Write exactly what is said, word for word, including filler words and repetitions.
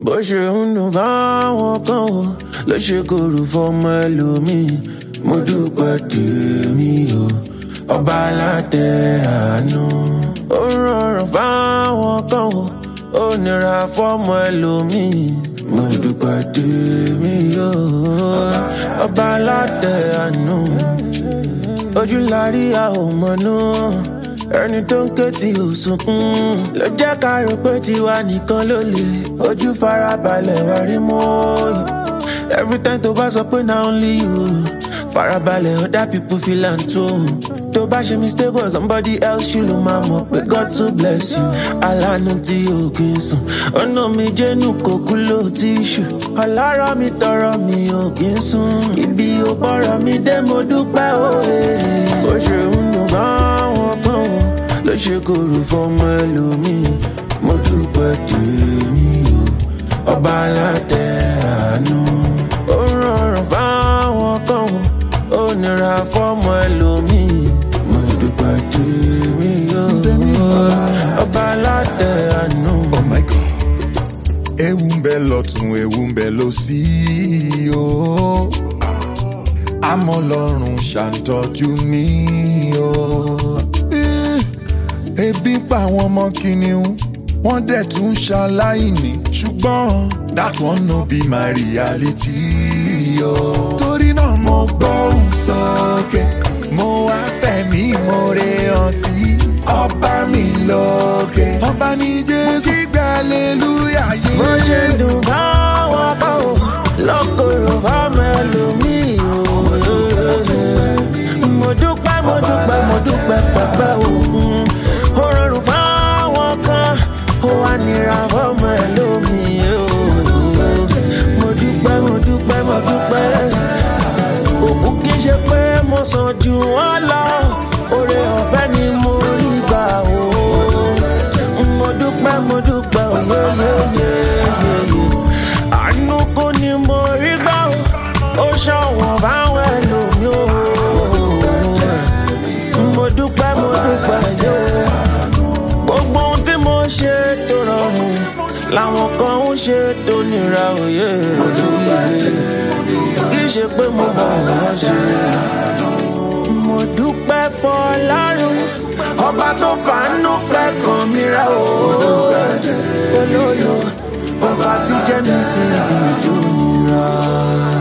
bó ṣe ń dùn fáwọn kan o ló ṣe korò fọmọ ẹlòmíì. Mo dúpẹ́ tèmi o ọba alátẹ àánú. Ó rọrùn fáwọn kan o ó nira fọmọ ẹlòmíì. Mo dúpẹ́ tèmi o ọba alátẹ àánú. Ojú la rí a ò mọ̀nú, ẹni tó ń ké tí ò sunkún ló jẹ́ ká rò pé tiwa nìkan ló lè. Ojú farabalẹ̀ wá rí mọ́. Every time tó bá sọ pé na only you, farabalẹ̀ other people feel am too. Tó bá ṣe mistake or somebody else ṣì ló máa mọ̀ pé God to bless you. Aláàánú tí ò kì í sùn, ọ̀nà mi jẹ́nu kò kú ló tíṣù. Ọlọ́rọ̀ mi tọrọ mi ò kì í sùn, ibi ò bọ́rọ̀ mi dé mo dúpẹ́ òye. Bó ṣe ń dùn fáwọn kan o ló ṣe korò fọmọ ẹlòmíì. Mo dúpẹ́ tèmi o ọba alátẹ àánú. Ó rọrùn fáwọn kan o ó nira fọmọ ẹlòmíì. Mo dúpẹ́ tèmi o ọba alátẹ àánú. Oh my God. Ewu ń bẹ lọ́tún, ewu ń bẹ lósì o. Àmọ́ Ọlọ́run ṣàǹtọ́jú mi o. Ebi pa àwọn ọmọ kìnìún, wọ́n dẹ̀ tún ṣaláìní. Ṣùgbọ́n that one no be my reality o. Torí náà mo gbóhùn sókè, mo wá fẹ̀mí ìmoore hàn sí ọba mi lókè. Ọba ní Jésù kígbe hallelujah yé. Bó ṣe dùn fáwọn kan o lọ́kọ̀ọ̀rọ̀ fáwọn ẹlòmíì o. Mo dúpẹ́ mo dúpẹ́ mo dúpẹ́ pẹ̀pẹ́ òkun. Ó rọrùn fáwọn kan ó wá nira fọmọ ẹlòmíì o. Mo dúpẹ́ mo dúpẹ́ mo dúpẹ́. Òkú kìí ṣe pé mo sàn jù wọ́n lọ, oore ọ̀fẹ́ ni mo rí gbà o. Mo dúpẹ́ mo dúpẹ́ oyeyeyeye. Àánú kò ní mo rí gbà o, ó ṣọ̀wọ́n fáwọn ẹlòmíì o. Mo dúpẹ́ mo dúpẹ́ yó. Gbogbo ohun tí mo ṣe tó rọrùn làwọn kan ń ṣe tó nira òye. Kì í ṣe pé mo mọ̀ wọ́n ṣe. Mo dúpẹ́ fọlọ́run ọba tó fàánú pẹ́ kan mi rẹ̀ o. Olólo ọba tí jẹ́ mi sí ibi ìdúnira.